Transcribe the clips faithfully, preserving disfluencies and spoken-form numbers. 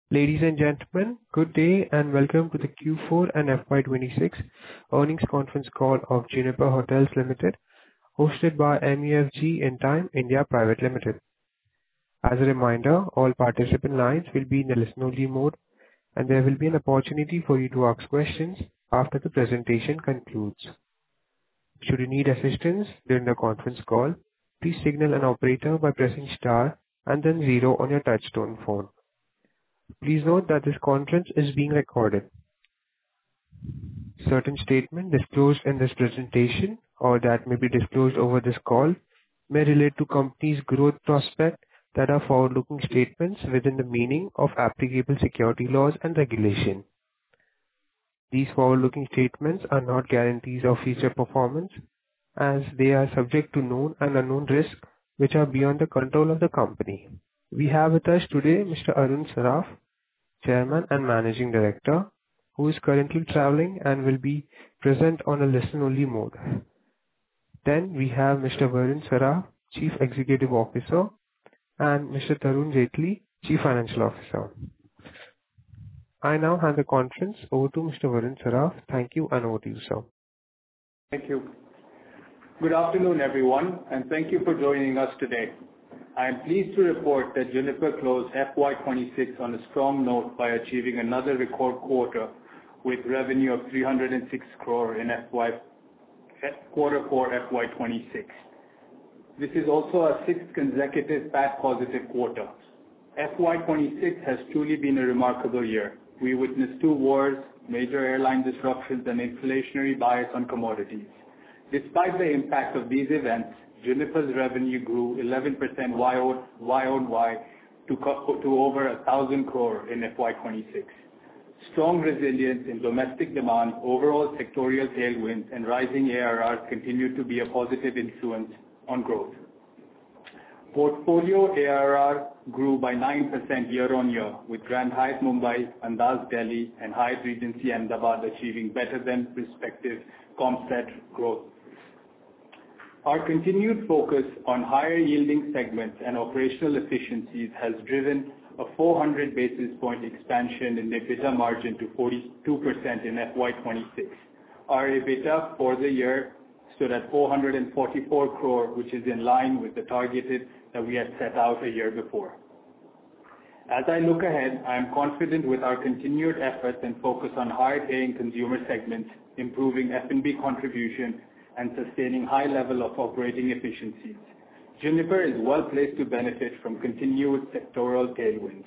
Ladies and gentlemen, good day and welcome to the Q four and F Y twenty-six earnings conference call of Juniper Hotels Limited, hosted by M U F G Intime India Private Limited. As a reminder, all participant lines will be in a listen-only mode, and there will be an opportunity for you to ask questions after the presentation concludes. Should you need assistance during the conference call, please signal an operator by pressing star and then zero on your touchtone phone. Please note that this conference is being recorded. Certain statements disclosed in this presentation or that may be disclosed over this call may relate to company's growth prospect that are forward-looking statements within the meaning of applicable security laws and regulation. These forward-looking statements are not guarantees of future performance, as they are subject to known and unknown risks which are beyond the control of the company. We have with us today Mister Arun Saraf, Chairman and Managing Director, who is currently traveling and will be present on a listen-only mode. Then we have Mister Varun Saraf, Chief Executive Officer, and Mister Tarun Jetli, Chief Financial Officer. I now hand the conference over to Mister Varun Saraf. Thank you, and over to you, sir. Thank you. Good afternoon, everyone, and thank you for joining us today. I am pleased to report that Juniper closed F Y twenty-six on a strong note by achieving another record quarter with revenue of three hundred six crore in F Y quarter four F Y twenty-six. This is also our sixth consecutive P A T positive quarter. F Y twenty-six has truly been a remarkable year. We witnessed two wars, major airline disruptions, and inflationary bias on commodities. Despite the impact of these events, Juniper's revenue grew eleven percent Y O Y to, to over one thousand crore in F Y twenty-six. Strong resilience in domestic demand, overall sectorial tailwinds, and rising A R Rs continue to be a positive influence on growth. Portfolio A R R grew by nine percent year-on-year, with Grand Hyatt Mumbai, Andaz Delhi, and Hyatt Regency Ahmedabad achieving better than respective comp set growth. Our continued focus on higher yielding segments and operational efficiencies has driven a four hundred basis point expansion in EBITDA margin to forty-two percent in F Y twenty-six. Our EBITDA for the year stood at four hundred forty-four crore, which is in line with the targeted that we had set out a year before. As I look ahead, I am confident with our continued efforts and focus on higher paying consumer segments, improving F and B contribution, and sustaining high level of operating efficiencies. Juniper is well placed to benefit from continued sectoral tailwinds.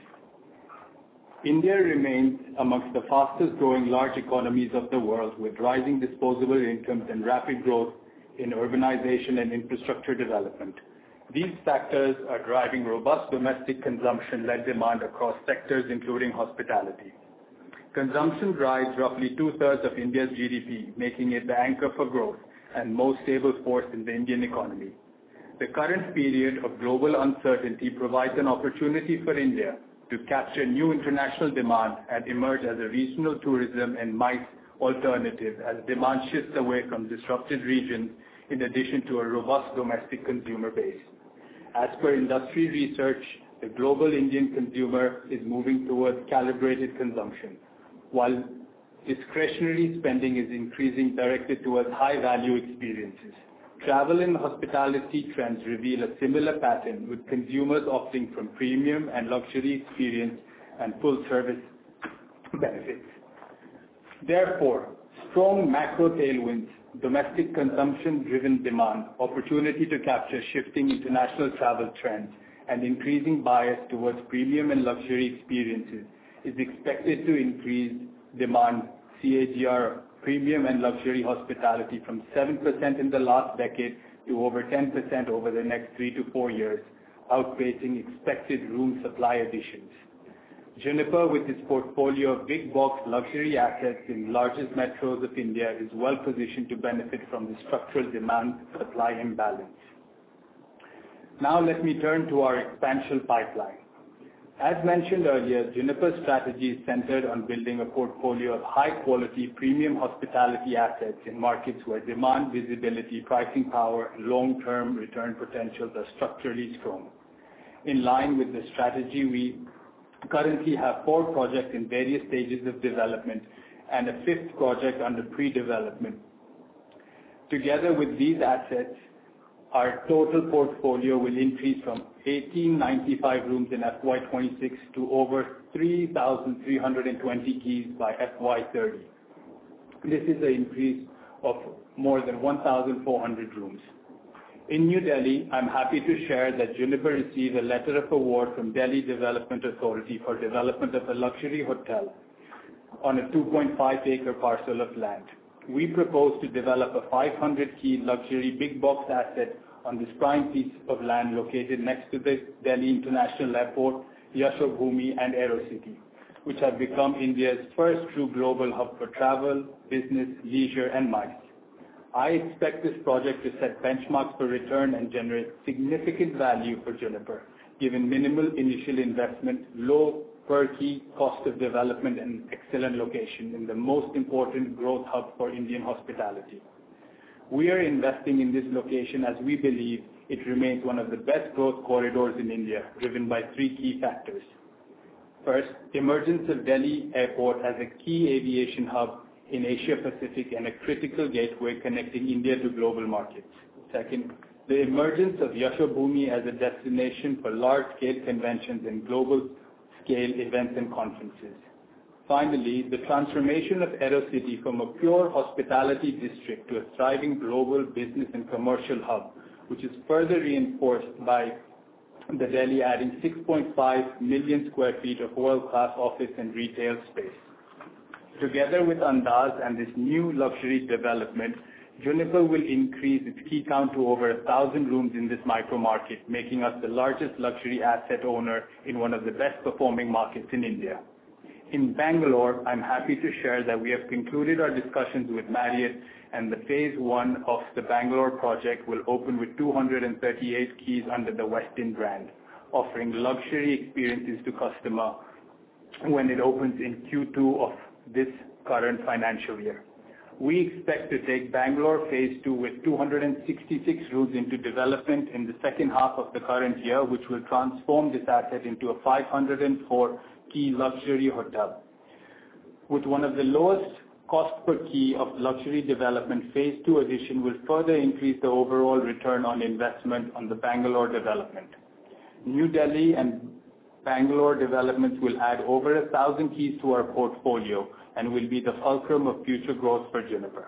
India remains amongst the fastest growing large economies of the world, with rising disposable incomes and rapid growth in urbanization and infrastructure development. These factors are driving robust domestic consumption-led demand across sectors including hospitality. Consumption drives roughly two-thirds of India's G D P, making it the anchor for growth and most stable force in the Indian economy. The current period of global uncertainty provides an opportunity for India to capture new international demand and emerge as a regional tourism and MICE alternative as demand shifts away from disrupted regions in addition to a robust domestic consumer base. As per industry research, the global Indian consumer is moving towards calibrated consumption, while discretionary spending is increasing directed towards high-value experiences. Travel and hospitality trends reveal a similar pattern, with consumers opting from premium and luxury experience and full-service benefits. Therefore, strong macro tailwinds, domestic consumption-driven demand, opportunity to capture shifting international travel trends, and increasing bias towards premium and luxury experiences is expected to increase demand C A G R premium and luxury hospitality from seven percent in the last decade to over ten percent over the next three to four years, outpacing expected room supply additions. Juniper, with its portfolio of big box luxury assets in largest metros of India, is well positioned to benefit from the structural demand-supply imbalance. Now let me turn to our expansion pipeline. As mentioned earlier, Juniper's strategy is centered on building a portfolio of high-quality premium hospitality assets in markets where demand, visibility, pricing power, and long-term return potentials are structurally strong. In line with the strategy, we currently have four projects in various stages of development and a fifth project under pre-development. Together with these assets, our total portfolio will increase from one thousand eight hundred ninety-five rooms in F Y twenty-six to over three thousand three hundred twenty keys by F Y thirty. This is an increase of more than one thousand four hundred rooms. In New Delhi, I'm happy to share that Juniper received a letter of award from Delhi Development Authority for development of a luxury hotel on a two point five acre parcel of land. We propose to develop a five hundred key luxury big box asset on this prime piece of land located next to the Delhi International Airport, Yashobhoomi and Aerocity, which have become India's first true global hub for travel, business, leisure and MICE. I expect this project to set benchmarks for return and generate significant value for Juniper, given minimal initial investment, low per key cost of development and excellent location in the most important growth hub for Indian hospitality. We are investing in this location as we believe it remains one of the best growth corridors in India, driven by three key factors. First, emergence of Delhi Airport as a key aviation hub in Asia Pacific and a critical gateway connecting India to global markets. Second, the emergence of Yashobhoomi as a destination for large-scale conventions and global-scale events and conferences. Finally, the transformation of Aerocity from a pure hospitality district to a thriving global business and commercial hub, which is further reinforced by the Delhi adding six point five million square feet of world-class office and retail space. Together with Andaz and this new luxury development, Juniper will increase its key count to over a thousand rooms in this micro market, making us the largest luxury asset owner in one of the best performing markets in India. In Bangalore, I'm happy to share that we have concluded our discussions with Marriott and the phase one of the Bangalore project will open with two hundred thirty-eight keys under the Westin brand, offering luxury experiences to customers when it opens in Q two of this current financial year. We expect to take Bangalore phase two with two hundred sixty-six rooms into development in the second half of the current year, which will transform this asset into a five hundred four key luxury hotel. With one of the lowest cost per key of luxury development, phase two addition will further increase the overall return on investment on the Bangalore development. New Delhi and Bangalore developments will add over a thousand keys to our portfolio and will be the fulcrum of future growth for Juniper.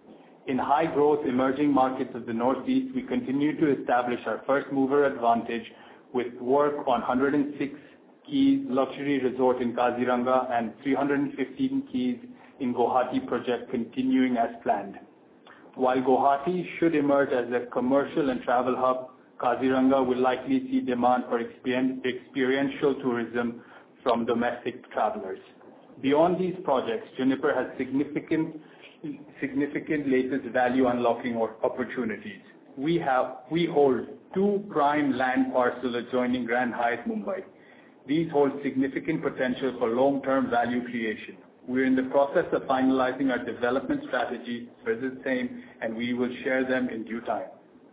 In high growth emerging markets of the Northeast, we continue to establish our first mover advantage with work on one hundred six keys luxury resort in Kaziranga and three hundred fifteen keys in Guwahati project continuing as planned. While Guwahati should emerge as a commercial and travel hub, Kaziranga will likely see demand for experiential tourism from domestic travelers. Beyond these projects, Juniper has significant, significant latest value unlocking opportunities. We have, we hold two prime land parcels adjoining Grand Hyatt Mumbai. These hold significant potential for long-term value creation. We're in the process of finalizing our development strategy for the same, and we will share them in due time.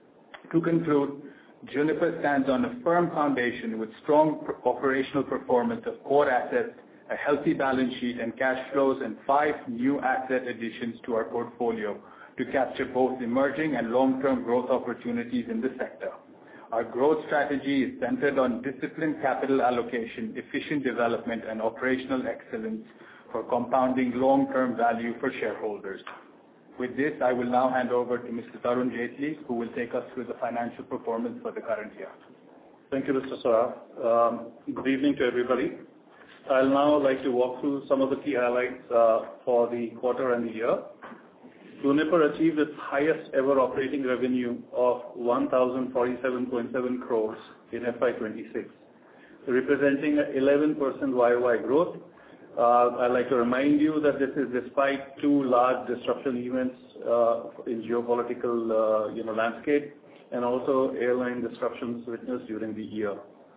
To conclude, Juniper stands on a firm foundation with strong operational performance of core assets, a healthy balance sheet and cash flows, and five new asset additions to our portfolio to capture both emerging and long-term growth opportunities in the sector. Our growth strategy is centered on disciplined capital allocation, efficient development, and operational excellence for compounding long-term value for shareholders. With this, I will now hand over to Mister Tarun Jaitley, who will take us through the financial performance for the current year. Thank you, Mister Saraf. Um, good evening to everybody. I'll now like to walk through some of the key highlights uh, for the quarter and the year. Juniper achieved its highest ever operating revenue of one thousand forty-seven point seven crores in F Y twenty-six, representing an eleven percent Y O Y growth. Uh, I'd like to remind you that this is despite two large disruption events uh, in geopolitical uh, you know, landscape and also airline disruptions witnessed during the year.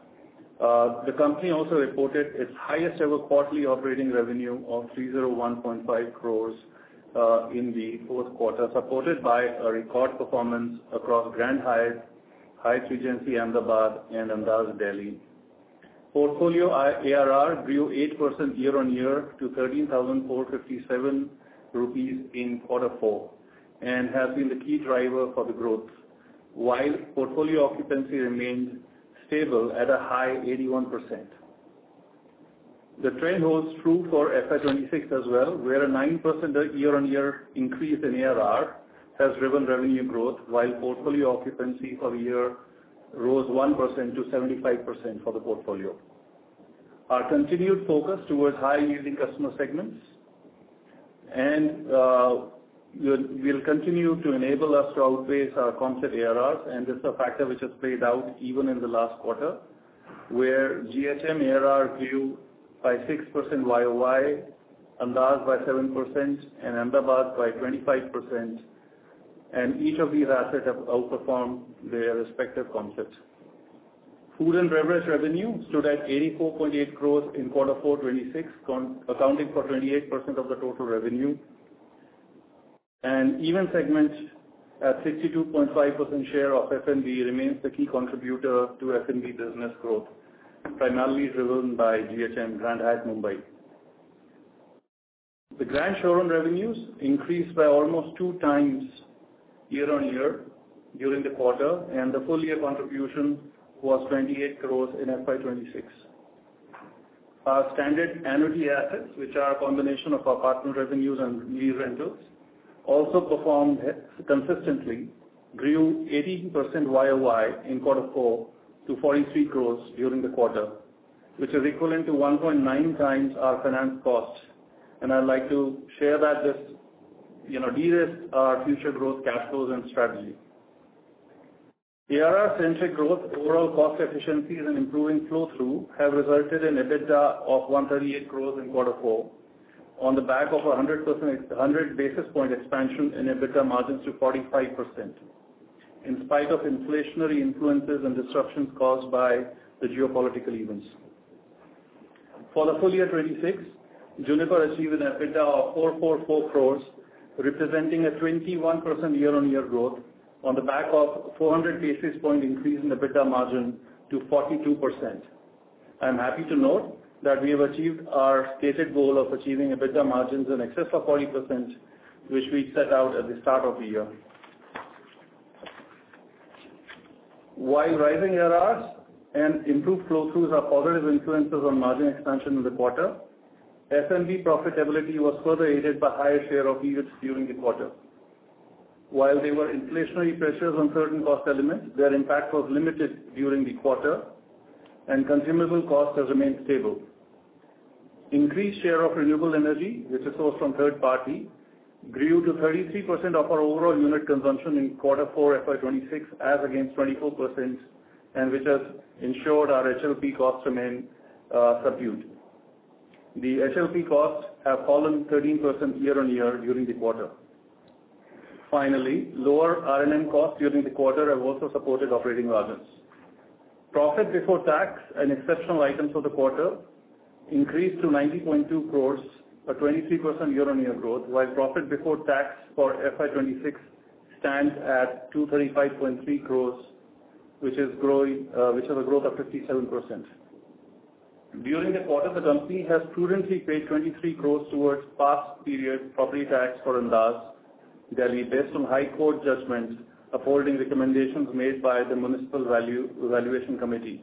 Uh, the company also reported its highest ever quarterly operating revenue of three hundred one point five crores uh, in the fourth quarter, supported by a record performance across Grand Hyatt, Hyatt Regency Ahmedabad, and Andaz Delhi. Portfolio A R R grew eight percent year-on-year to thirteen thousand four hundred fifty-seven rupees in quarter four and has been the key driver for the growth, while portfolio occupancy remained stable at a high eighty-one percent. The trend holds true for F Y twenty-six as well, where a nine percent year-on-year increase in A R R has driven revenue growth, while portfolio occupancy for the year rose one percent to seventy-five percent for the portfolio. Our continued focus towards high-yielding customer segments and uh, will, will continue to enable us to outpace our composite A R Rs, and this is a factor which has played out even in the last quarter, where G H M A R R grew by six percent Y O Y, Andaz by seven percent, and Ahmedabad by twenty-five percent, and each of these assets have outperformed their respective concepts. Food and beverage revenue stood at eighty-four point eight crores in quarter four twenty-six, accounting for twenty-eight percent of the total revenue. And event segment at sixty-two point five percent share of F and B remains the key contributor to F and B business growth, primarily driven by G H M Grand Hyatt Mumbai. The Grand Showroom revenues increased by almost two times year-on-year during the quarter, and the full year contribution was twenty-eight crores in F Y twenty-six. Our standard annuity assets, which are a combination of our partner revenues and lease rentals, also performed consistently, grew eighteen percent Y O Y in quarter four to forty-three crores during the quarter, which is equivalent to one point nine times our finance cost. And I'd like to share that this, you know, de-risk our future growth cash flows and strategy. A R R-centric growth, overall cost efficiencies and improving flow-through have resulted in EBITDA of one hundred thirty-eight crores in quarter four, on the back of a one hundred percent, one hundred basis point expansion in EBITDA margins to forty-five percent, in spite of inflationary influences and disruptions caused by the geopolitical events. For the full year twenty-six, Juniper achieved an EBITDA of four hundred forty-four crores, representing a twenty-one percent year-on-year growth on the back of four hundred basis point increase in EBITDA margin to forty-two percent. I'm happy to note that we have achieved our stated goal of achieving EBITDA margins in excess of forty percent, which we set out at the start of the year. While rising A R Rs and improved flow-throughs are positive influences on margin expansion in the quarter, F and B profitability was further aided by higher share of E V I Ts during the quarter. While there were inflationary pressures on certain cost elements, their impact was limited during the quarter, and consumable cost has remained stable. Increased share of renewable energy, which is sourced from third party, grew to thirty-three percent of our overall unit consumption in quarter four F Y twenty-six as against twenty-four percent, and which has ensured our H L P costs remain uh, subdued. The H L P costs have fallen thirteen percent year-on-year during the quarter. Finally, lower R and M costs during the quarter have also supported operating margins. Profit before tax and exceptional items for the quarter increased to ninety point two crores, a twenty-three percent year-on-year growth, while profit before tax for F Y twenty-six stands at two hundred thirty-five point three crores, which is growing, uh, which is a growth of fifty-seven percent. During the quarter, the company has prudently paid twenty-three crores towards past period property tax for Andaz, Delhi, based on High Court judgments upholding recommendations made by the Municipal Value Valuation Committee.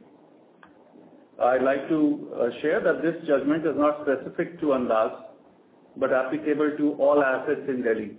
I'd like to uh, share that this judgment is not specific to Andaz, but applicable to all assets in Delhi.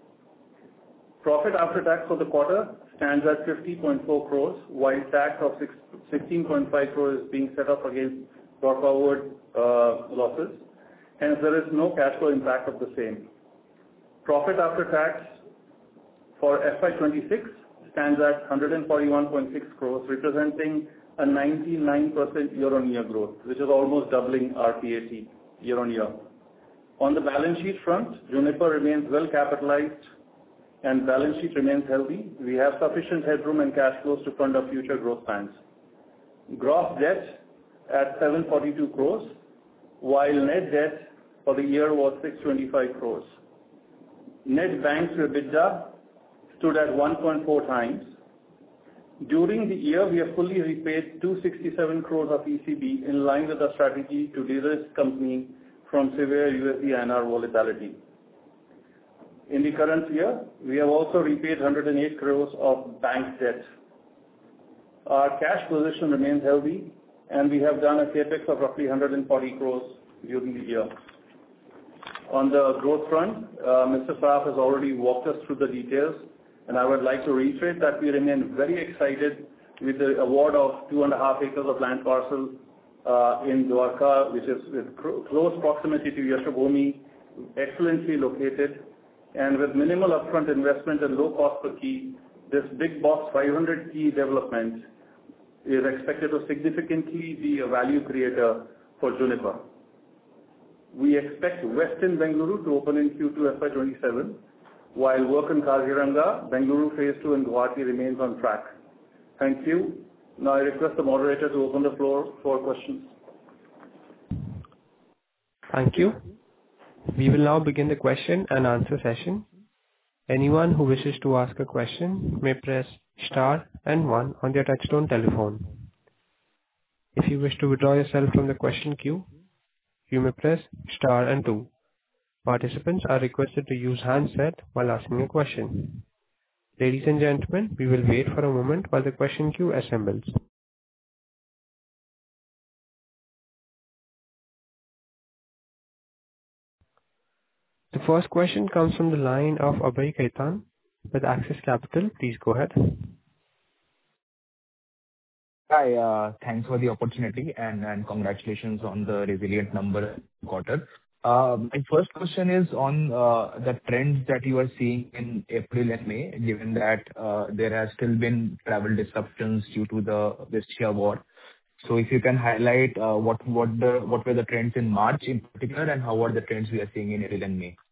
Profit after tax for the quarter stands at fifty point four crores, while tax of sixteen point five crores is being set up against brought forward uh, losses. Hence, there is no cash flow impact of the same. Profit after tax for F Y twenty-six stands at one hundred forty-one point six crores, representing a ninety-nine percent year-on-year growth, which is almost doubling our P A T year-on-year. On the balance sheet front, Juniper remains well capitalized and balance sheet remains healthy. We have sufficient headroom and cash flows to fund our future growth plans. Gross debt at seven hundred forty-two crores, while net debt for the year was six hundred twenty-five crores. Net bank to EBITDA stood at one point four times. During the year, we have fully repaid two hundred sixty-seven crores of E C B in line with our strategy to de-risk company from severe U S D I N R volatility. In the current year, we have also repaid one hundred eight crores of bank debt. Our cash position remains healthy, and we have done a CapEx of roughly one hundred forty crores during the year. On the growth front, uh, Mister Saraf has already walked us through the details, and I would like to reiterate that we remain very excited with the award of two and a half acres of land parcel uh, in Dwarka, which is with close proximity to Yashobhoomi, excellently located, and with minimal upfront investment and low cost per key. This big box five hundred key development is expected to significantly be a value creator for Juniper. We expect Westin Bengaluru to open in Q two F Y twenty-seven, while work in Kaziranga, Bengaluru Phase two and Guwahati remains on track. Thank you. Now I request the moderator to open the floor for questions. Thank you. We will now begin the question and answer session. Anyone who wishes to ask a question may press star and one on their touchtone telephone. If you wish to withdraw yourself from the question queue, you may press star and two. Participants are requested to use handset while asking a question. Ladies and gentlemen, we will wait for a moment while the question queue assembles. The first question comes from the line of Abhay Khaitan with Axis Capital. Please go ahead. Hi, uh, thanks for the opportunity and, and congratulations on the resilient number quarter. Uh, my first question is on uh, the trends that you are seeing in April and May, given that uh, there has still been travel disruptions due to the West Asia war. So if you can highlight uh, what what the what were the trends in March in particular, and how are the trends we are seeing in April and May?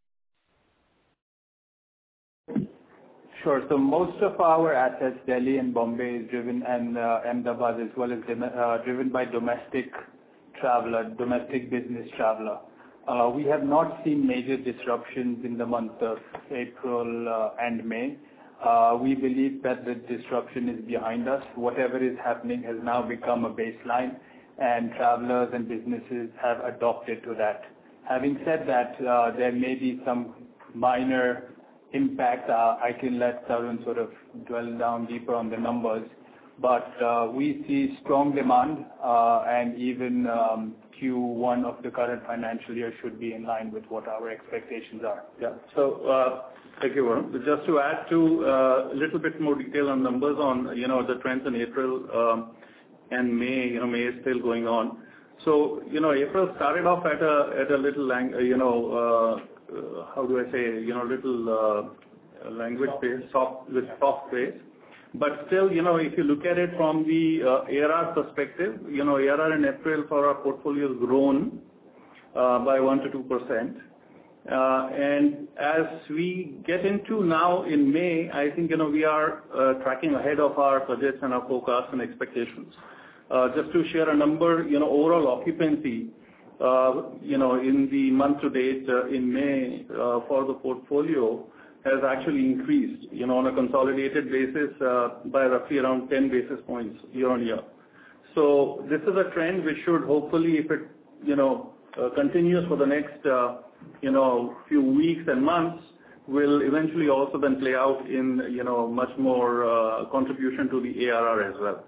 Sure. So most of our assets, Delhi and Bombay, is driven, and uh, Ahmedabad as well, is uh, driven by domestic traveler, domestic business traveler. Uh, we have not seen major disruptions in the month of April uh, and May. Uh, we believe that the disruption is behind us. Whatever is happening has now become a baseline, and travelers and businesses have adopted to that. Having said that, uh, there may be some minor impact. Uh, I can let Tarun sort of dwell down deeper on the numbers, but uh, we see strong demand, uh, and even um, Q one of the current financial year should be in line with what our expectations are. Yeah. So, uh, thank you, Varun. Just to add to uh, a little bit more detail on numbers on, you know, the trends in April um, and May. You know, May is still going on. So, you know, April started off at a at a little, lang- you know, uh, uh, how do I say, you know, little uh, language pace, soft with soft pace. But still, you know, if you look at it from the uh, A R R perspective, you know, A R R in April for our portfolio has grown uh, by one to two percent. Uh, and as we get into now in May, I think, you know, we are uh, tracking ahead of our budgets and our forecasts and expectations. Uh, just to share a number, you know, overall occupancy, uh, you know, in the month to date uh, in May uh, for the portfolio has actually increased, you know, on a consolidated basis uh, by roughly around ten basis points year on year. So this is a trend which should hopefully, if it, you know, uh, continues for the next, uh, you know, few weeks and months, will eventually also then play out in, you know, much more uh, contribution to the A R R as well.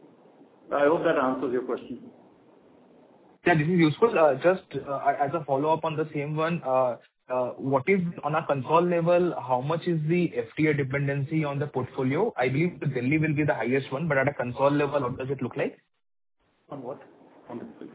I hope that answers your question. Yeah, this is useful. Uh, just uh, as a follow-up on the same one, uh, Uh, what is on a console level, how much is the F T A dependency on the portfolio? I believe the Delhi will be the highest one, but at a console level, what does it look like? On what? On the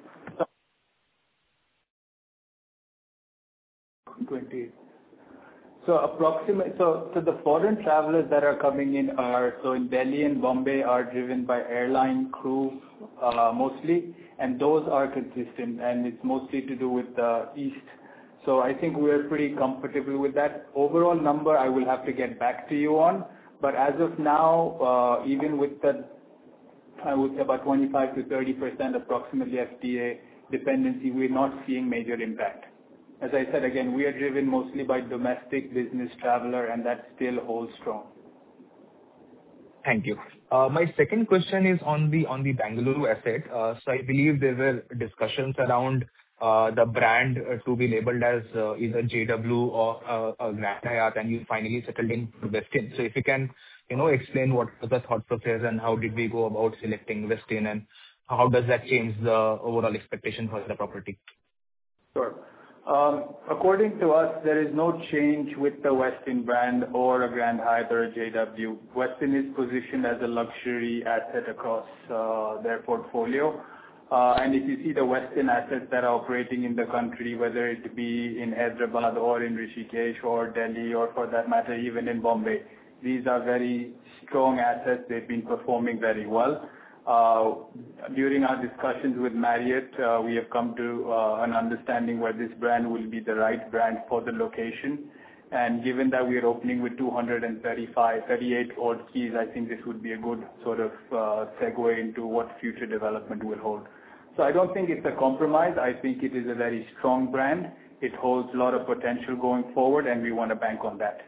twenty. So approximate, so, so the foreign travelers that are coming in are, so in Delhi and Bombay are driven by airline crew uh, mostly, and those are consistent, and it's mostly to do with the East. So I think we're pretty comfortable with that. Overall number I will have to get back to you on, but as of now, uh, even with the, I would say about twenty-five to thirty percent approximately F T A dependency, we're not seeing major impact. As I said again, we are driven mostly by domestic business traveler, and that still holds strong. Thank you. Uh, My second question is on the on the Bengaluru asset. Uh, So I believe there were discussions around uh, the brand uh, to be labeled as uh, either J W or uh, uh, Grand Hyatt, and you finally settled in Westin. So if you can, you know, explain what was the thought process and how did we go about selecting Westin, and how does that change the overall expectation for the property? Sure. Um, According to us, there is no change with the Westin brand or a Grand Hyatt or a J W. Westin is positioned as a luxury asset across uh, their portfolio. Uh, And if you see the Westin assets that are operating in the country, whether it be in Hyderabad or in Rishikesh or Delhi, or for that matter, even in Bombay, these are very strong assets. They've been performing very well. Uh During our discussions with Marriott, uh we have come to uh an understanding where this brand will be the right brand for the location. And given that we are opening with two hundred thirty-five, thirty-eight odd keys, I think this would be a good sort of uh segue into what future development will hold. So I don't think it's a compromise. I think it is a very strong brand. It holds a lot of potential going forward, and we want to bank on that.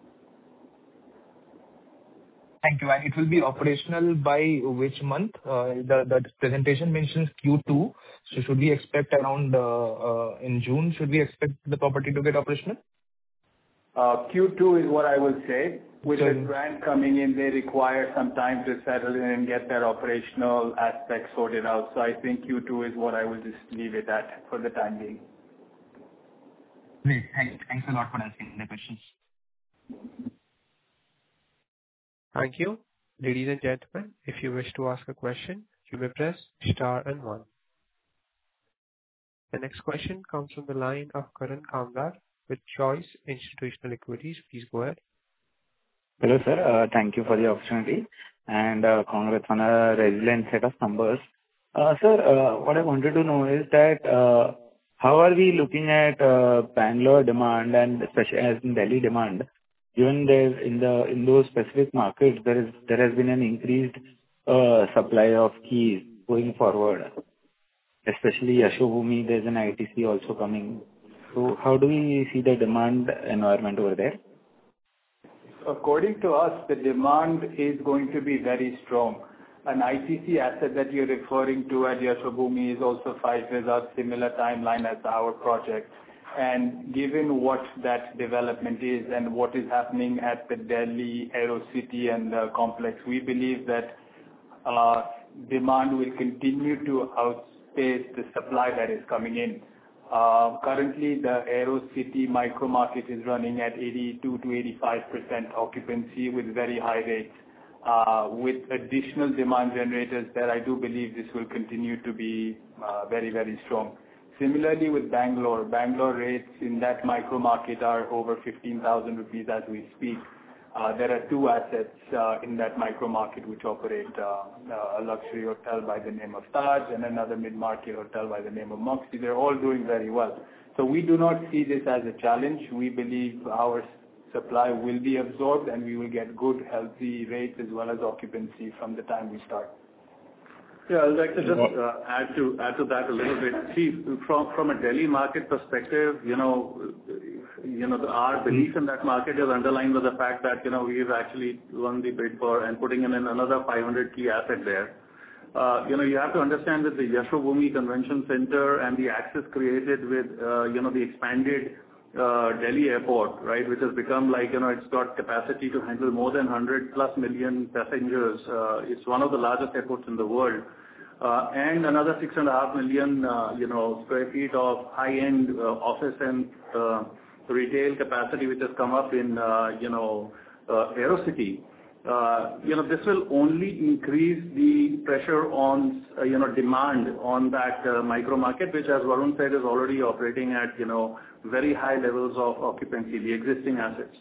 Thank you. And it will be operational by which month? Uh, The the presentation mentions Q two. So should we expect around uh, uh, in June, should we expect the property to get operational? Uh, Q two is what I will say. With So- the brand coming in, they require some time to settle in and get their operational aspects sorted out. So I think Q two is what I will just leave it at for the time being. Great. Thanks. Thanks a lot for answering the questions. Thank you. Ladies and gentlemen, if you wish to ask a question, you may press star and one. The next question comes from the line of Karan Kamdar with Choice Institutional Equities. Please go ahead. Hello, sir. Uh, Thank you for the opportunity, and uh, congrats on a resilient set of numbers. Uh, Sir, uh, what I wanted to know is that uh, how are we looking at uh, Bangalore demand and especially as in Delhi demand, given there in the in those specific markets, there is there has been an increased uh, supply of keys going forward, especially Yashobhoomi, there's an I T C also coming. So how do we see the demand environment over there? According to us, the demand is going to be very strong. An I T C asset that you're referring to at Yashobhoomi is also five years out, similar timeline as our project. And given what that development is and what is happening at the Delhi AeroCity and the complex, we believe that uh, demand will continue to outpace the supply that is coming in. Uh, Currently, the AeroCity micro market is running at eighty-two to eighty-five percent occupancy with very high rates. Uh, With additional demand generators there, I do believe this will continue to be uh, very, very strong. Similarly with Bangalore, Bangalore rates in that micro market are over fifteen thousand rupees as we speak. Uh, There are two assets uh, in that micro market which operate uh, uh, a luxury hotel by the name of Taj and another mid-market hotel by the name of Moxie. They're all doing very well. So we do not see this as a challenge. We believe our supply will be absorbed and we will get good, healthy rates as well as occupancy from the time we start. Yeah, I'd like to just uh, add to add to that a little bit. See, from from a Delhi market perspective, you know, you know, the, our belief in that market is underlined with the fact that you know we've actually won the bid for and putting in another five hundred key asset there. Uh, you know, you have to understand that the Yashobhoomi Convention Center and the access created with uh, you know the expanded uh, Delhi airport, right, which has become like you know it's got capacity to handle more than one hundred plus million passengers. Uh, it's one of the largest airports in the world. Uh, and another six and a half million, uh, you know, square feet of high-end uh, office and uh, retail capacity, which has come up in, uh, you know, uh, AeroCity. Uh, you know, this will only increase the pressure on, uh, you know, demand on that uh, micro market, which, as Varun said, is already operating at, you know, very high levels of occupancy, the existing assets.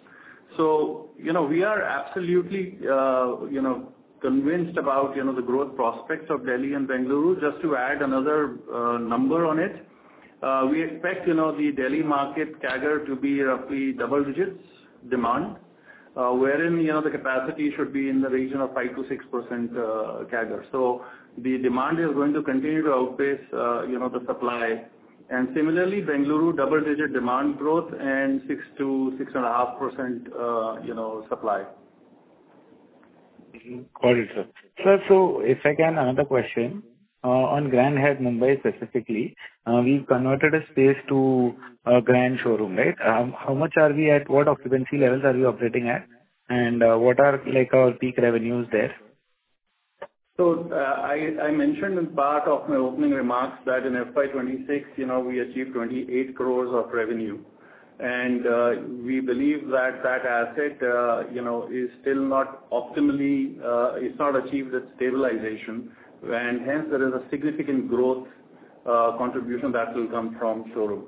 So, you know, we are absolutely, uh, you know, convinced about, you know, the growth prospects of Delhi and Bengaluru. Just to add another uh, number on it, uh, we expect, you know, the Delhi market C A G R to be roughly double digits demand, uh, wherein, you know, the capacity should be in the region of five to six percent uh, C A G R. So the demand is going to continue to outpace, uh, you know, the supply. And similarly, Bengaluru double digit demand growth and six to six and a half percent, uh, you know, supply. Got it, sir. Sir, so if I can, another question. Uh, On Grand Hyatt Mumbai specifically, uh, we've converted a space to a grand showroom, right? Um, How much are we at? What occupancy levels are we operating at? And uh, what are like our peak revenues there? So, uh, I I mentioned in part of my opening remarks that in F Y twenty-six, you know, we achieved twenty-eight crores of revenue. And uh, we believe that that asset, uh, you know, is still not optimally, uh, it's not achieved its stabilization, and hence there is a significant growth uh, contribution that will come from showroom.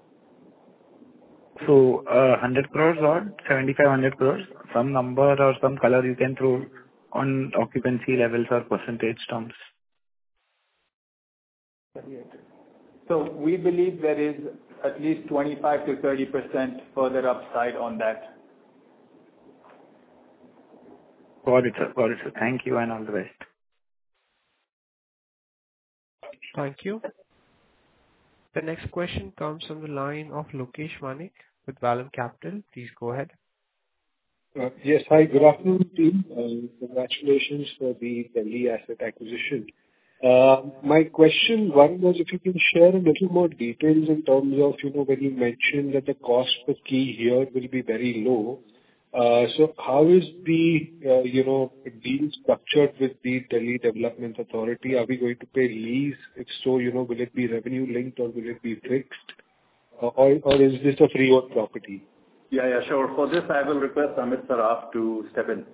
So, uh, one hundred crores or seventy-five hundred crores? Some number or some color you can throw on occupancy levels or percentage terms? So we believe there is at least twenty-five to thirty percent further upside on that. Got it, sir. Got it, sir. Thank you and all the best. Thank you. The next question comes from the line of Lokesh Manik with Vallum Capital. Please go ahead. Uh, Yes. Hi, good afternoon, team. Uh, Congratulations for the Delhi asset acquisition. Uh, My question, one was if you can share a little more details in terms of, you know, when you mentioned that the cost per key here will be very low. Uh, So how is the, uh, you know, deal structured with the Delhi Development Authority? Are we going to pay lease? If so, you know, will it be revenue linked or will it be fixed? Uh, Or or is this a freehold property? Yeah, yeah, sure. For this, I will request Amit Saraf to step in.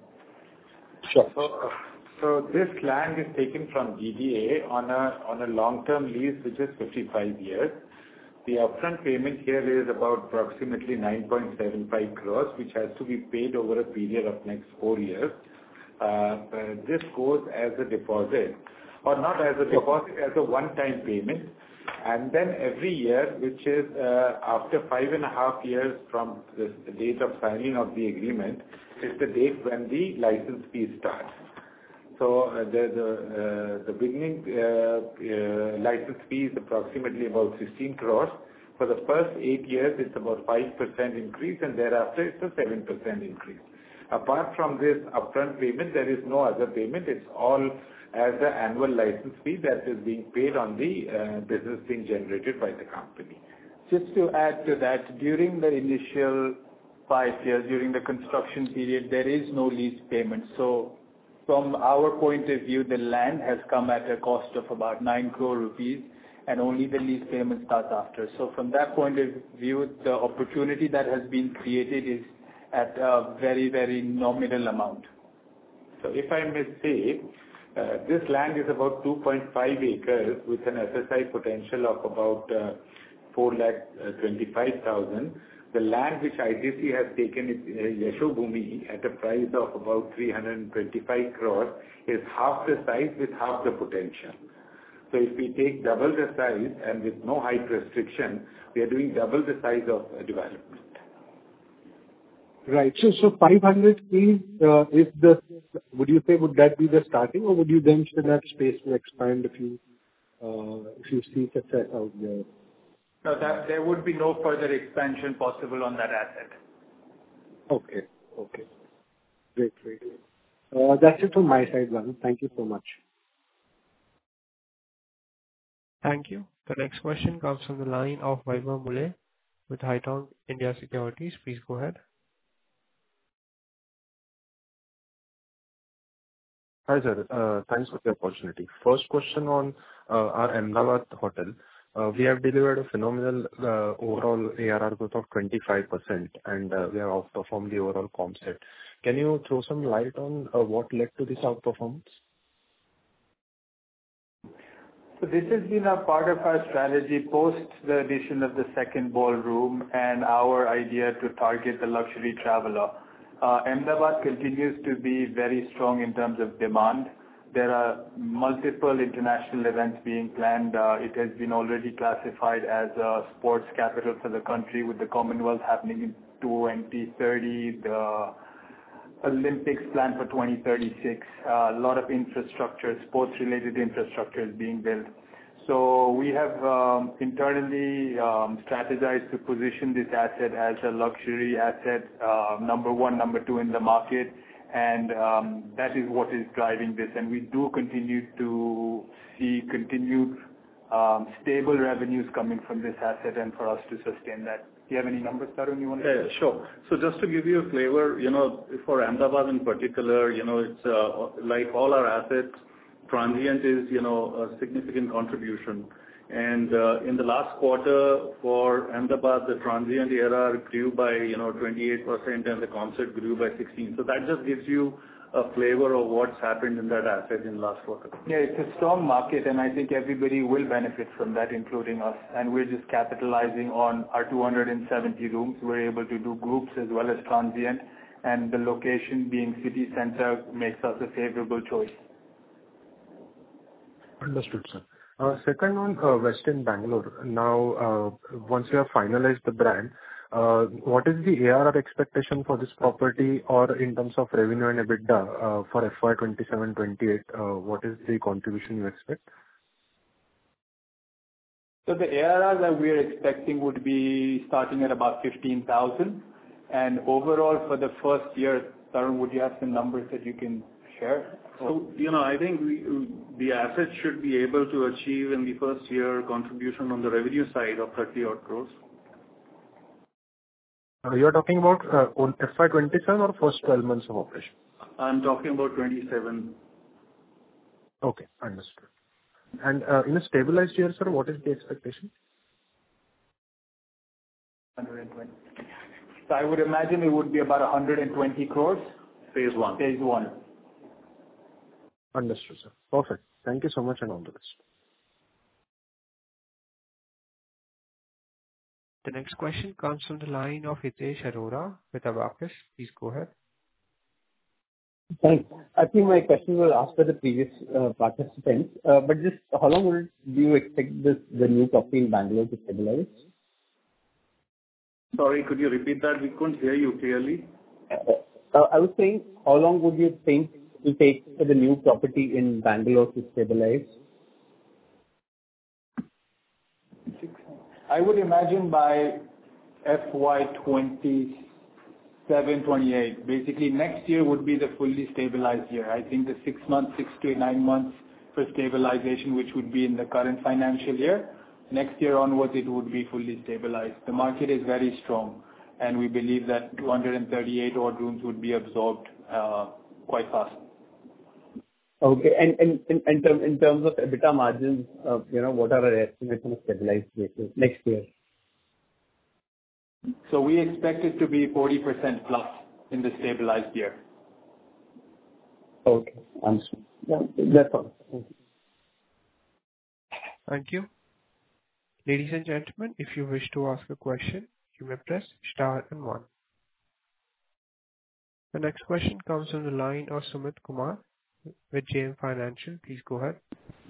Sure. So so this land is taken from D D A on a on a long-term lease, which is fifty-five years. The upfront payment here is about approximately nine point seven five crores, which has to be paid over a period of next four years. Uh, uh, This goes as a deposit, or not as a deposit, as a one-time payment. And then every year, which is uh, after five and a half years from the the date of signing of the agreement, is the date when the license fee starts. So uh, the the uh, the beginning uh, uh, license fee is approximately about sixteen crores. For the first eight years, it's about five percent increase, and thereafter it's a seven percent increase. Apart from this upfront payment, there is no other payment. It's all as an annual license fee that is being paid on the uh, business being generated by the company. Just to add to that, during the initial five years, during the construction period, there is no lease payment. So from our point of view, the land has come at a cost of about nine crore rupees, and only the lease payment starts after. So from that point of view, the opportunity that has been created is at a very, very nominal amount. So if I may say, uh, this land is about two point five acres with an F S I potential of about uh, four lakh twenty-five thousand. The land which I T C has taken is uh, Yashobhumi at a price of about three hundred twenty-five crores, is half the size with half the potential. So if we take double the size and with no height restriction, we are doing double the size of uh, development. Right. So, so five hundred is, uh, is the, would you say, would that be the starting, or would you then still have space to expand if you, uh, if you see success out there? No, that there would be no further expansion possible on that asset. Okay. Okay. Great, great. Uh, That's it from my side, Varun. Thank you so much. Thank you. The next question comes from the line of Vaibhav Muley with Haitong India Securities. Please go ahead. Hi, sir. Uh, Thanks for the opportunity. First question on uh, our Ahmedabad hotel. Uh, We have delivered a phenomenal uh, overall A R R growth of twenty-five percent, and uh, we have outperformed the overall comp set. Can you throw some light on uh, what led to this outperformance? So this has been a part of our strategy post the addition of the second ballroom and our idea to target the luxury traveler. Uh, Ahmedabad continues to be very strong in terms of demand. There are multiple international events being planned. Uh, it has been already classified as a sports capital for the country, with the Commonwealth happening in twenty thirty, the Olympics planned for twenty thirty-six. Uh, a lot of infrastructure, sports-related infrastructure is being built. So we have um, internally um, strategized to position this asset as a luxury asset, uh, number one, number two in the market, and um, that is what is driving this. And we do continue to see continued um, stable revenues coming from this asset and for us to sustain that. Do you have any numbers, Tarun, you want to? Yeah, yeah, sure. So just to give you a flavor, you know, for Ahmedabad in particular, you know, it's uh, like all our assets, transient is, you know, a significant contribution. And uh, in the last quarter for Ahmedabad, the transient A R R grew by, you know, twenty-eight percent and the concert grew by sixteen. So that just gives you a flavor of what's happened in that asset in last quarter. Yeah, it's a strong market, and I think everybody will benefit from that, including us. And we're just capitalizing on our two hundred seventy rooms. We're able to do groups as well as transient, and the location being city center makes us a favorable choice. Understood, sir. Uh, Second on uh, Westin Bangalore. Now, uh, once you have finalized the brand, uh, what is the A R R expectation for this property, or in terms of revenue and EBITDA uh, for F Y twenty-seven twenty-eight? Uh, what is the contribution you expect? So the A R R that we're expecting would be starting at about fifteen thousand. And overall for the first year, Tarun, would you have some numbers that you can share? So, you know, I think we, the asset should be able to achieve in the first year contribution on the revenue side of thirty odd crores. Uh, you are talking about uh, on F Y twenty-seven or first twelve months of operation? I'm talking about twenty-seven. Okay, understood. And uh, in a stabilized year, sir, what is the expectation? one hundred twenty. So I would imagine it would be about one hundred twenty crores. Phase one. Phase one. Understood, sir. Perfect. Thank you so much and all the best. The next question comes from the line of Hitesh Arora with Abacus. Please go ahead. Thanks. I think my question was asked by the previous uh, participants, uh, but just how long would do you expect this the new property in Bangalore to stabilize? Sorry, could you repeat that? We couldn't hear you clearly. Uh, uh, I was saying, how long would you think it will take for the new property in Bangalore to stabilize? I would imagine by F Y twenty-seven twenty-eight. Basically, next year would be the fully stabilized year. I think the six months, six to nine months for stabilization, which would be in the current financial year. Next year onwards, it would be fully stabilized. The market is very strong, and we believe that two hundred thirty-eight odd rooms would be absorbed uh, quite fast. Okay. And and in in term- in terms of EBITDA margins, uh, you know, what are our estimates on a stabilized basis next year? So we expect it to be forty percent plus in the stabilized year. Okay. Understood. Yeah, that's all. Thank you. Thank you. Ladies and gentlemen, if you wish to ask a question, you may press star and one. The next question comes from the line of Sumit Kumar with J M Financial. Please go ahead.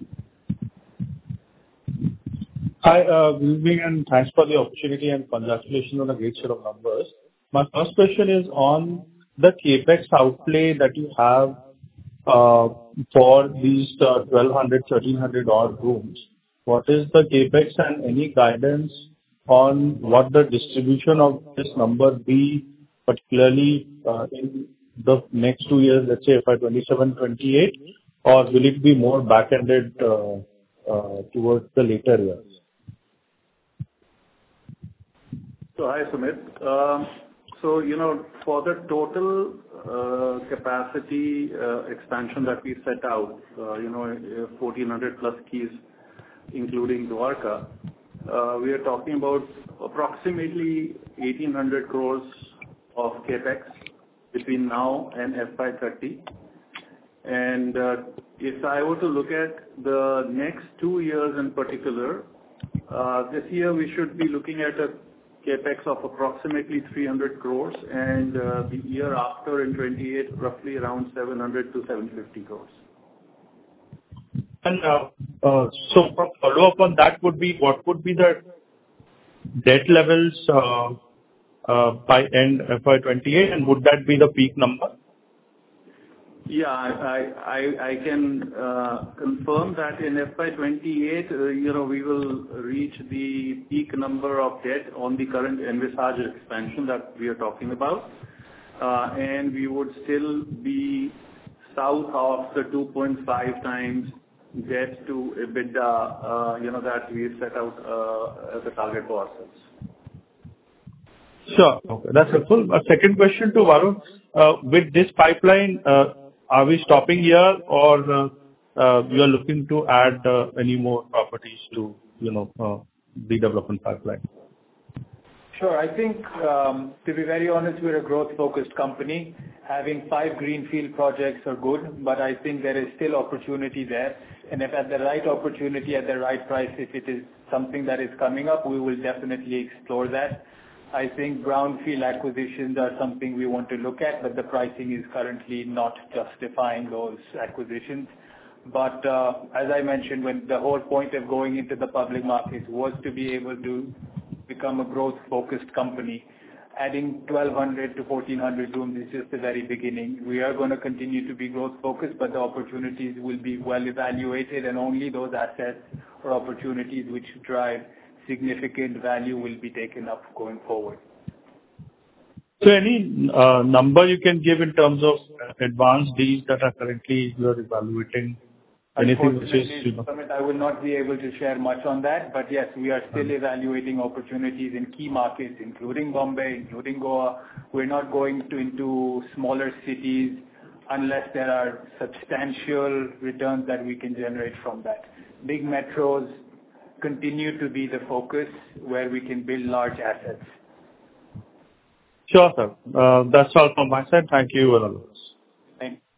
Hi, uh, good evening, and thanks for the opportunity and congratulations on a great set of numbers. My first question is on the CapEx outlay that you have uh, for these uh, twelve hundred, thirteen hundred odd rooms. What is the CapEx and any guidance on what the distribution of this number be, particularly uh, in the next two years, let's say F Y twenty-seven twenty-eight, or will it be more back-ended uh, uh, towards the later years? So hi, Sumit. Um, So, you know, for the total uh, capacity uh, expansion that we set out, uh, you know, fourteen hundred plus keys, including Dwarka, uh, we are talking about approximately eighteen hundred crores of CapEx between now and F Y thirty. And uh, if I were to look at the next two years in particular, uh, this year we should be looking at a CapEx of approximately three hundred crores, and uh, the year after in twenty-eight, roughly around seven hundred to seven hundred fifty crores. And uh, uh, so for follow-up on that would be, what would be the debt levels uh, uh, by end F Y twenty-eight, and would that be the peak number? Yeah, I I I can uh, confirm that in F Y twenty-eight, uh, you know, we will reach the peak number of debt on the current envisaged expansion that we are talking about. uh, and we would still be south of the two point five times debt to EBITDA, uh, you know, that we set out uh, as a target for ourselves. Sure. Okay, that's helpful. A second question to Varun. Uh, With this pipeline, uh, are we stopping here or uh, uh, you are looking to add uh, any more properties to, you know, uh, the development pipeline? Sure. I think, um, to be very honest, we're a growth-focused company. Having five greenfield projects are good, but I think there is still opportunity there. And if at the right opportunity, at the right price, if it is something that is coming up, we will definitely explore that. I think brownfield acquisitions are something we want to look at, but the pricing is currently not justifying those acquisitions. But uh, as I mentioned, when the whole point of going into the public markets was to be able to become a growth-focused company. Adding twelve hundred to fourteen hundred rooms is just the very beginning. We are going to continue to be growth-focused, but the opportunities will be well evaluated, and only those assets or opportunities which drive significant value will be taken up going forward. So any uh, number you can give in terms of advanced deals that are currently you are evaluating? Anything which is, you know... Sumit, I will not be able to share much on that, but yes, we are still evaluating opportunities in key markets, including Bombay, including Goa. We're not going to into smaller cities unless there are substantial returns that we can generate from that. Big metros continue to be the focus where we can build large assets. Sure, sir. Uh, that's all from my side. Thank you very much. Thank you.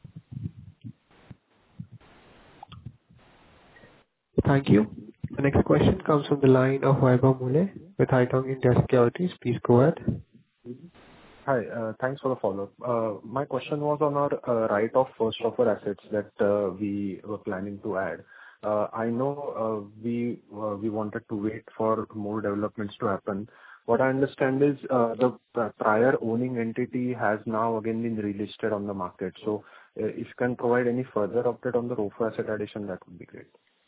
Thank you. The next question comes from the line of Vaibhav Mule with Haitong India Securities. Please go ahead. Hi. uh, Thanks for the follow-up. Uh, My question was on our uh, right of first offer assets that uh, we were planning to add. Uh, I know uh, we uh, we wanted to wait for more developments to happen. What I understand is uh, the uh, prior owning entity has now again been relisted on the market. So, uh, if you can provide any further update on the R O F O asset addition, that would be great.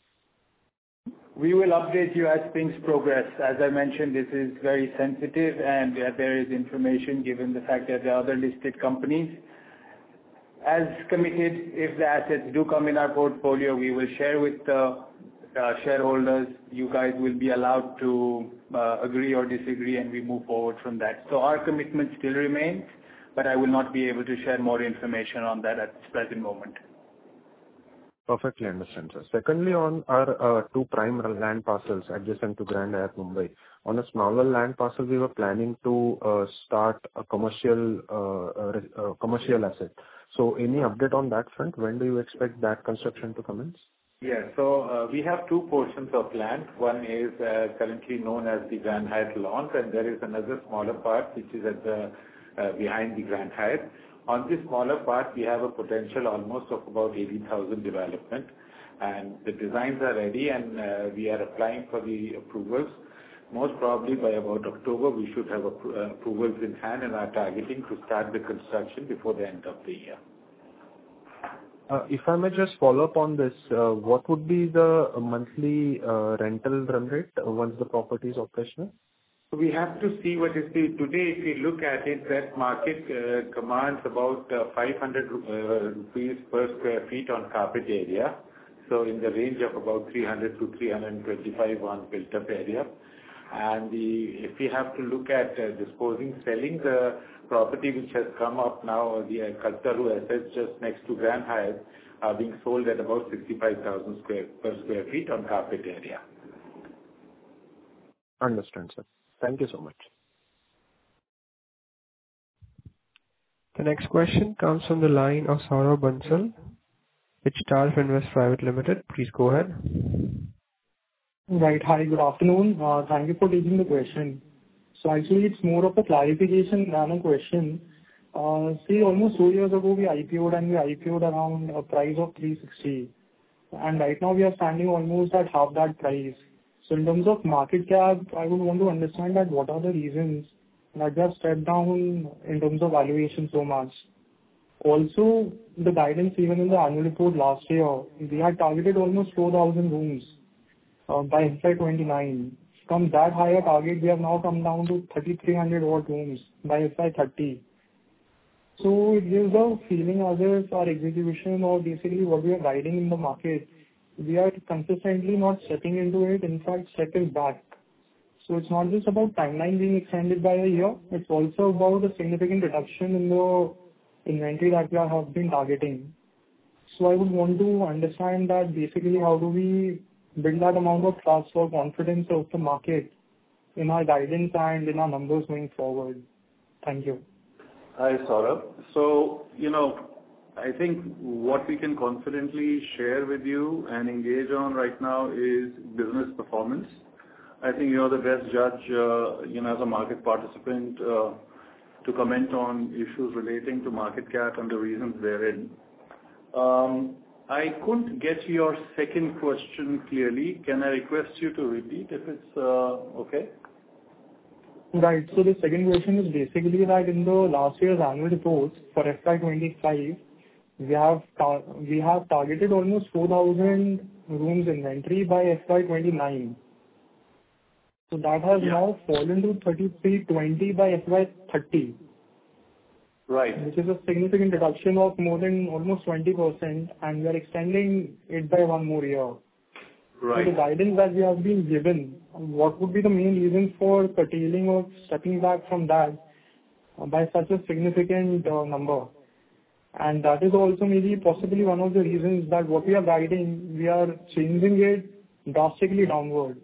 We will update you as things progress. As I mentioned, this is very sensitive, and uh, there is information given the fact that there are other listed companies. As committed, if the assets do come in our portfolio, we will share with the uh, shareholders. You guys will be allowed to uh, agree or disagree, and we move forward from that. So our commitment still remains, but I will not be able to share more information on that at this present moment. Perfectly understand, sir. Secondly, on our uh, two prime land parcels adjacent to Grand Hyatt Mumbai, on a smaller land parcel, we were planning to uh, start a commercial uh, uh, commercial asset. So, any update on that front? When do you expect that construction to commence? Yeah. So uh, we have two portions of land. One is uh, currently known as the Grand Hyatt Lawns, and there is another smaller part which is at the uh, behind the Grand Hyatt. On this smaller part, we have a potential almost of about eighty thousand development, and the designs are ready, and uh, we are applying for the approvals. Most probably by about October, we should have appro- uh, approvals in hand and are targeting to start the construction before the end of the year. Uh, If I may just follow up on this, uh, what would be the monthly uh, rental run rate uh, once the property is operational? We have to see what is the... Today, if we look at it, that market uh, commands about uh, five hundred uh, rupees per square feet on carpet area. So in the range of about three hundred to three hundred twenty-five on built-up area. And the, if we have to look at uh, disposing, selling the property which has come up now, the uh, Kaltaru assets just next to Grand Hyatt are being sold at about sixty-five thousand square per square feet on carpet area. Understand, sir. Thank you so much. The next question comes from the line of Saurabh Bansal with Star Finvest Private Limited. Please go ahead. Right. Hi, good afternoon. Uh, Thank you for taking the question. So actually, it's more of a clarification than a question. Uh, See, almost two years ago, we I P O'd, and we I P O'd around a price of three sixty. And right now, we are standing almost at half that price. So in terms of market cap, I would want to understand that what are the reasons that we have stepped down in terms of valuation so much. Also, the guidance even in the annual report last year, we had targeted almost four thousand rooms uh, by F Y twenty-nine. From that higher target, we have now come down to thirty-three hundred odd rooms by F Y thirty. So it gives a feeling as if our execution or basically what we are guiding in the market, we are consistently not stepping into it, in fact, stepping back. So it's not just about timeline being extended by a year, it's also about a significant reduction in the inventory that we have been targeting. So I would want to understand that basically how do we build that amount of trust or confidence of the market in our guidance and in our numbers going forward. Thank you. Hi, Saurabh. So, you know, I think what we can confidently share with you and engage on right now is business performance. I think you're the best judge, uh, you know, as a market participant, uh, to comment on issues relating to market cap and the reasons therein. Um, I couldn't get your second question clearly. Can I request you to repeat if it's uh, okay? Right. So the second question is basically that in the last year's annual reports for F Y twenty-five, we have tar- we have targeted almost four thousand rooms inventory by F Y twenty-nine. So that has Yeah. now fallen to thirty-three twenty by F Y thirty. Right. Which is a significant reduction of more than almost twenty percent, and we are extending it by one more year. Right. So the guidance that we have been given, what would be the main reason for curtailing or stepping back from that uh, by such a significant uh, number? And that is also maybe possibly one of the reasons that what we are guiding, we are changing it drastically downward.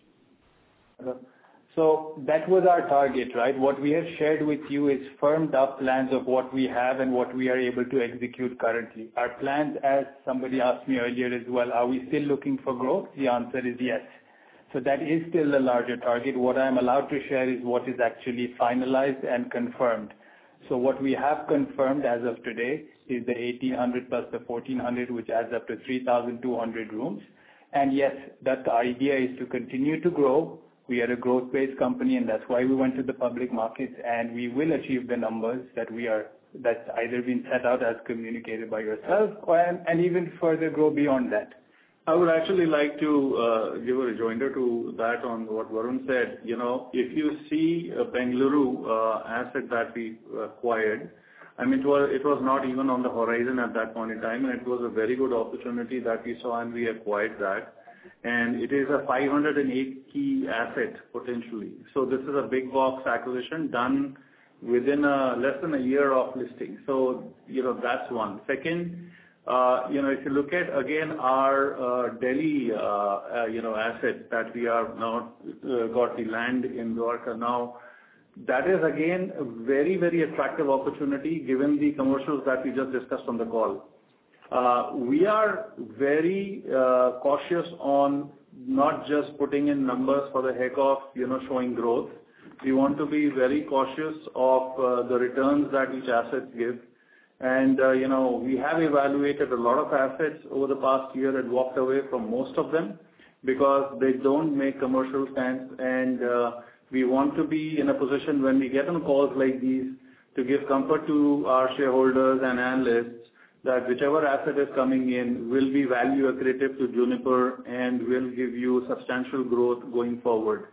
So that was our target, right? What we have shared with you is firmed up plans of what we have and what we are able to execute currently. Our plans, as somebody asked me earlier as well, are we still looking for growth? The answer is yes. So that is still a larger target. What I'm allowed to share is what is actually finalized and confirmed. So what we have confirmed as of today is the eighteen hundred plus the fourteen hundred, which adds up to three thousand two hundred rooms. And yes, that the idea is to continue to grow. We are a growth-based company, and that's why we went to the public markets, and we will achieve the numbers that we are, that's either been set out as communicated by yourself, or, and, and even further grow beyond that. I would actually like to uh, give a rejoinder to that on what Varun said. You know, if you see a Bengaluru uh, asset that we acquired, I mean, it was, it was not even on the horizon at that point in time, and it was a very good opportunity that we saw, and we acquired that. And it is a five hundred eight key asset potentially. So this is a big box acquisition done within a, less than a year of listing. So, you know, that's one. Second, uh, you know, if you look at again our uh, Delhi, uh, uh, you know, asset that we are now uh, got the land in Dwarka now, that is again a very, very attractive opportunity given the commercials that we just discussed on the call. Uh, we are very uh, cautious on not just putting in numbers for the heck of, you know, showing growth. We want to be very cautious of uh, the returns that each asset gives. And, uh, you know, we have evaluated a lot of assets over the past year and walked away from most of them because they don't make commercial sense. And uh, we want to be in a position when we get on calls like these to give comfort to our shareholders and analysts that whichever asset is coming in will be value accretive to Juniper and will give you substantial growth going forward.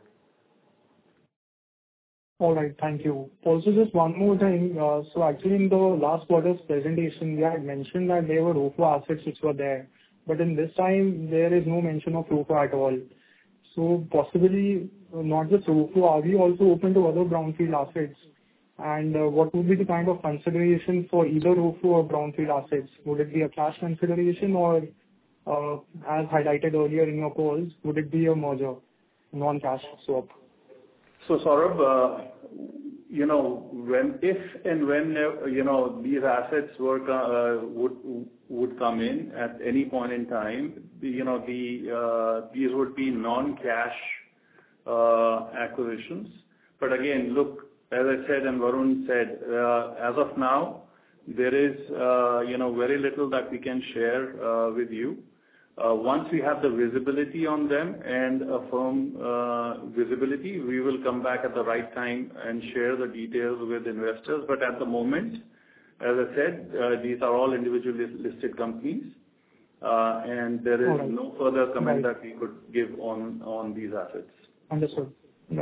All right. Thank you. Also, just one more thing. Uh, So actually, in the last quarter's presentation, we had mentioned that there were ROFO assets which were there, but in this time, there is no mention of ROFO at all. So possibly, uh, not just ROFO, are we also open to other brownfield assets? And uh, what would be the kind of consideration for either ROFO or brownfield assets? Would it be a cash consideration or, uh, as highlighted earlier in your calls, would it be a merger, non-cash swap? So, Saurabh, uh, you know, when, if and when, uh, you know, these assets were, uh, would would come in at any point in time, the, you know, the uh, these would be non-cash uh, acquisitions. But again, look, as I said and Varun said, uh, as of now, there is, uh, you know, very little that we can share uh, with you. Uh, once we have the visibility on them and a firm uh, visibility, we will come back at the right time and share the details with investors. But at the moment, as I said, uh, these are all individually listed companies, uh, and there is right. no further comment Right. that we could give on, on these assets. Understood. Right.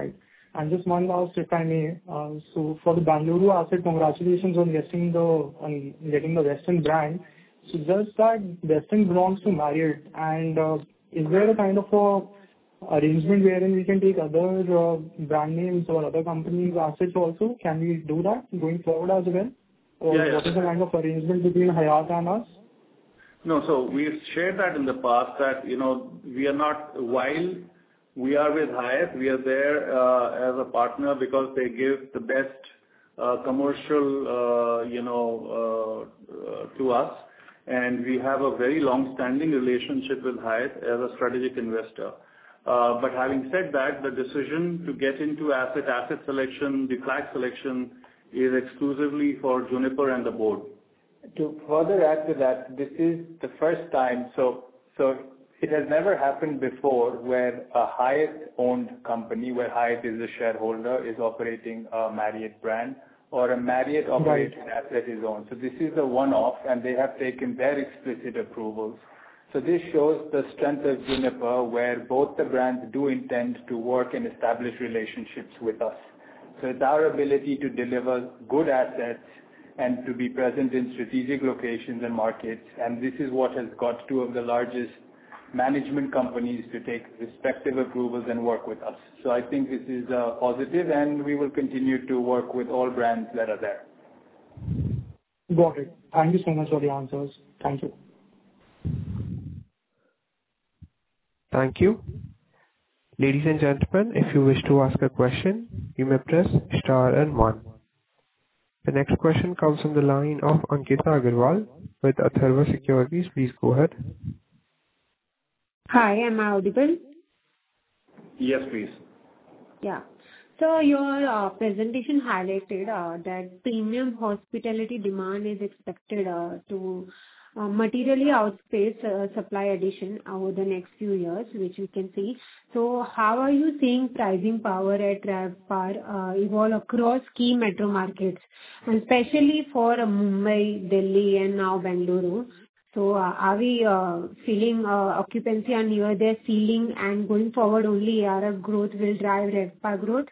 And just one last, if I may. Uh, so for the Bangalore asset, congratulations on getting the on getting the Westin brand. So just that Westin belongs to Marriott, and uh, is there a kind of a arrangement wherein we can take other uh, brand names or other companies' assets also? Can we do that going forward as well? Or Yeah, yeah. what is the kind of arrangement between Hyatt and us? No, so we've shared that in the past that, you know, we are not, while we are with Hyatt, we are there uh, as a partner because they give the best uh, commercial, uh, you know, uh, uh, to us. And we have a very long-standing relationship with Hyatt as a strategic investor. Uh, But having said that, the decision to get into asset asset selection, the flag selection, is exclusively for Juniper and the board. To further add to that, this is the first time, so so it has never happened before where a Hyatt-owned company, where Hyatt is a shareholder, is operating a Marriott brand, or a Marriott-operated asset is owned. So this is a one-off, and they have taken their explicit approvals. So this shows the strength of Juniper, where both the brands do intend to work and establish relationships with us. So it's our ability to deliver good assets and to be present in strategic locations and markets. And this is what has got two of the largest management companies to take respective approvals and work with us. So I think this is uh, positive, and we will continue to work with all brands that are there. Got it. Thank you so much for the answers. Thank you. Thank you. Ladies and gentlemen, if you wish to ask a question, you may press star and one. The next question comes from the line of Ankita Agarwal with Atharva Securities. Please go ahead. Hi, am I audible? Yes, please. Yeah. So your uh, presentation highlighted uh, that premium hospitality demand is expected uh, to uh, materially outpace uh, supply addition over the next few years, which we can see. So how are you seeing pricing power at RevPAR uh, evolve across key metro markets, and especially for uh, Mumbai, Delhi, and now Bengaluru? So uh, are we uh, feeling uh, occupancy are near their ceiling, and going forward only A R R growth will drive RevPAR growth?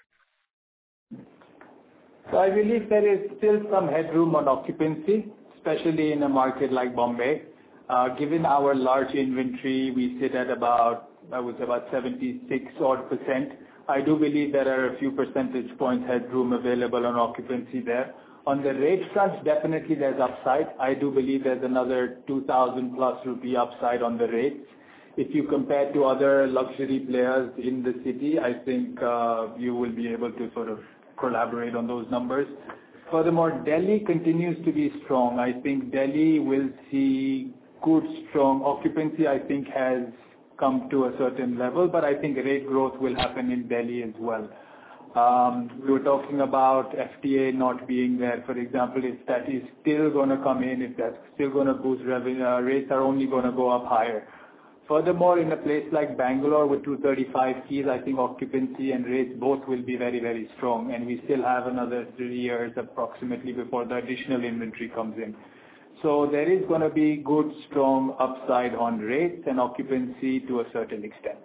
So I believe there is still some headroom on occupancy, especially in a market like Bombay. Uh, given our large inventory, we sit at about, I would say about seventy-six odd percent. I do believe there are a few percentage points headroom available on occupancy there. On the rate front, definitely there's upside. I do believe there's another two thousand plus rupee upside on the rates. If you compare to other luxury players in the city, I think uh, you will be able to sort of collaborate on those numbers. Furthermore, Delhi continues to be strong. I think Delhi will see good, strong occupancy, I think has come to a certain level, but I think rate growth will happen in Delhi as well. Um, we were talking about F T A not being there, for example. If that is still going to come in, if that's still going to boost revenue, uh, rates are only going to go up higher. Furthermore, in a place like Bangalore with two hundred thirty-five keys, I think occupancy and rates both will be very, very strong, and we still have another three years approximately before the additional inventory comes in. So there is going to be good, strong upside on rates and occupancy to a certain extent.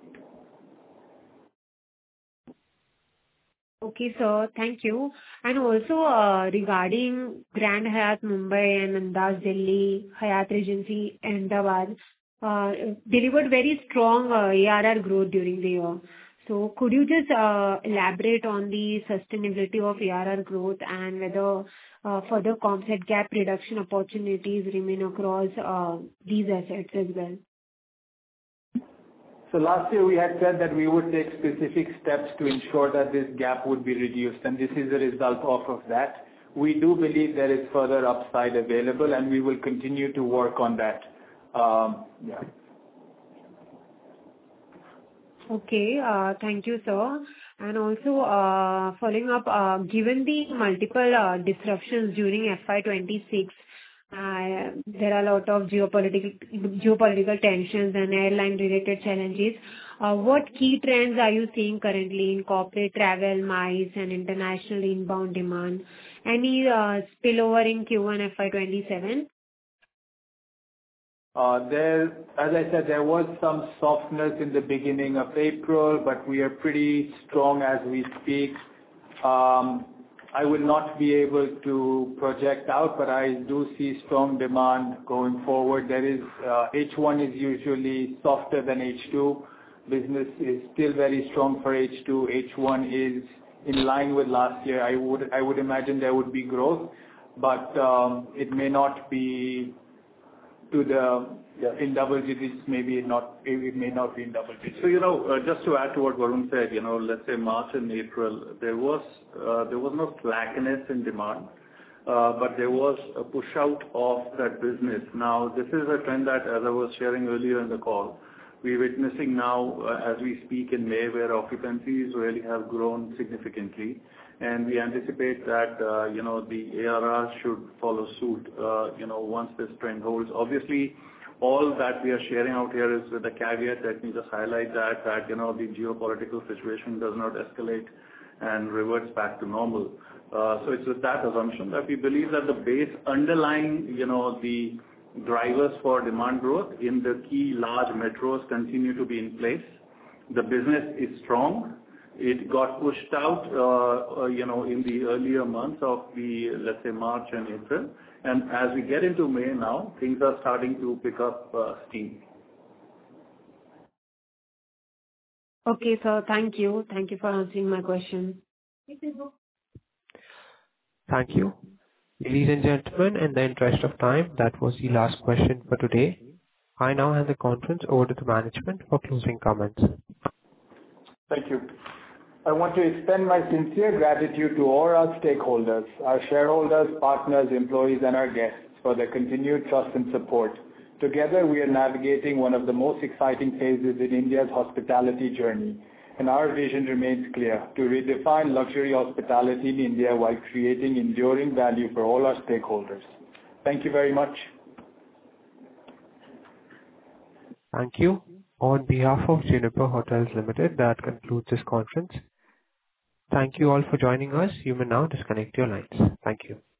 Okay, sir. Thank you. And also, uh, regarding Grand Hyatt Mumbai and Andaz Delhi, Hyatt Regency Ahmedabad, uh, delivered very strong uh, A R R growth during the year. So could you just uh, elaborate on the sustainability of A R R growth, and whether uh, further composite gap reduction opportunities remain across uh, these assets as well? So last year we had said that we would take specific steps to ensure that this gap would be reduced, and this is a result off of that. We do believe there is further upside available, and we will continue to work on that. Um, yeah. Okay, uh, thank you, sir. And also, uh, following up, uh, given the multiple uh, disruptions during F Y twenty-six, Uh, there are a lot of geopolitical geopolitical tensions and airline-related challenges. Uh, what key trends are you seeing currently in corporate travel, MICE, and international inbound demand? Any uh, spillover in Q one F Y twenty-seven? Uh, There, as I said, there was some softness in the beginning of April, but we are pretty strong as we speak. Um, I will not be able to project out, but I do see strong demand going forward. There is, uh, H one is usually softer than H two. Business is still very strong for H two. H one is in line with last year. I would I would imagine there would be growth, but um, it may not be to the in double digits, maybe not, it may not be in double digits. So, you know, uh, just to add to what Varun said, you know, let's say March and April, there was uh, there was no slackness in demand, uh, but there was a push out of that business. Now, this is a trend that, as I was sharing earlier in the call, we're witnessing now, uh, as we speak in May, where occupancies really have grown significantly. And we anticipate that, uh, you know, the A R R should follow suit, uh, you know, once this trend holds. Obviously, all that we are sharing out here is with the caveat, let me just highlight that, that, you know, the geopolitical situation does not escalate and reverts back to normal. Uh, So it's with that assumption that we believe that the base underlying, you know, the drivers for demand growth in the key large metros continue to be in place. The business is strong. It got pushed out, uh, uh, you know, in the earlier months of the, let's say, March and April. And as we get into May now, things are starting to pick up uh, steam. Okay, sir. Thank you. Thank you for answering my question. Thank you. Ladies and gentlemen, in the interest of time, that was the last question for today. I now hand the conference over to the management for closing comments. Thank you. I want to extend my sincere gratitude to all our stakeholders, our shareholders, partners, employees, and our guests for their continued trust and support. Together, we are navigating one of the most exciting phases in India's hospitality journey, and our vision remains clear: to redefine luxury hospitality in India while creating enduring value for all our stakeholders. Thank you very much. Thank you. On behalf of Juniper Hotels Limited, that concludes this conference. Thank you all for joining us. You may now disconnect your lines. Thank you.